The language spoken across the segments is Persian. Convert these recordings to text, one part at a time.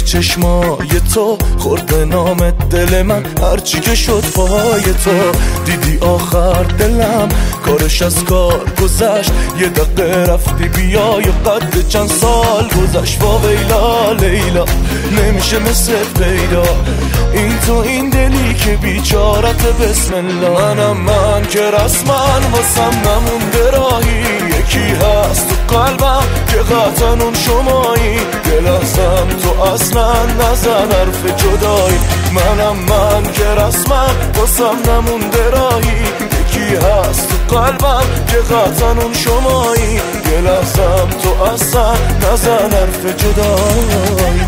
چشمای تو خورد نام دل من، هرچی که شد پای تو. دیدی آخر دلم کارش از کار گذشت، یه دقیقه رفتی بیا یه قد چند سال گذشت. با ویلا لیلا نمیشه مثل پیدا، این تو این دلی که بیچارت بسم الله. من که رسما واسم نمونده راهی، یکی هست تو قلبم که قطعا اون شمایی. دلازم تو اصلا نزن حرف جدایی، من که رسما واسم نمونده راهی، یکی هست تو قلبم که قطعا اون شمایی. دلازم تو اصلا نزن حرف جدایی.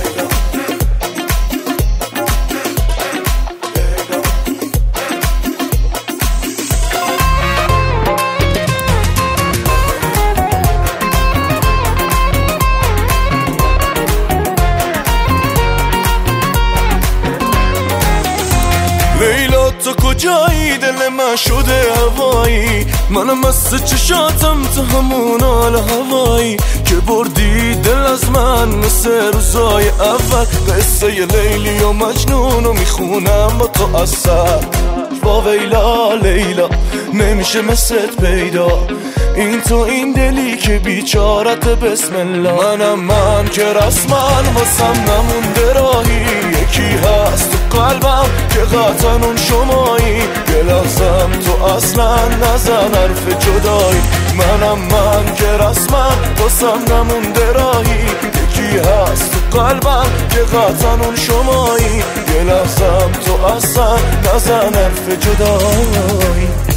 لیلا تو کجایی؟ دل من شده هوایی، منم مست چشاتم تو همون حال هوایی که بردی دل از من مثل روزای اول. قصه لیلی و مجنون رو میخونم با تو اثر. با ویلا لیلا نمیشه مثل پیدا، این تو این دلی که بیچارت بسم الله. من که رسما واسم نمونده راهی، یکی هست تو قلبم که قطعا اون شمایی. دلازم تو اصلا نزن حرف جدایی، من که رسما واسم نمونده راهی، یکی هست تو قلبم که قطعا اون شمایی. دلازم تو اصلا نزن حرف جدایی.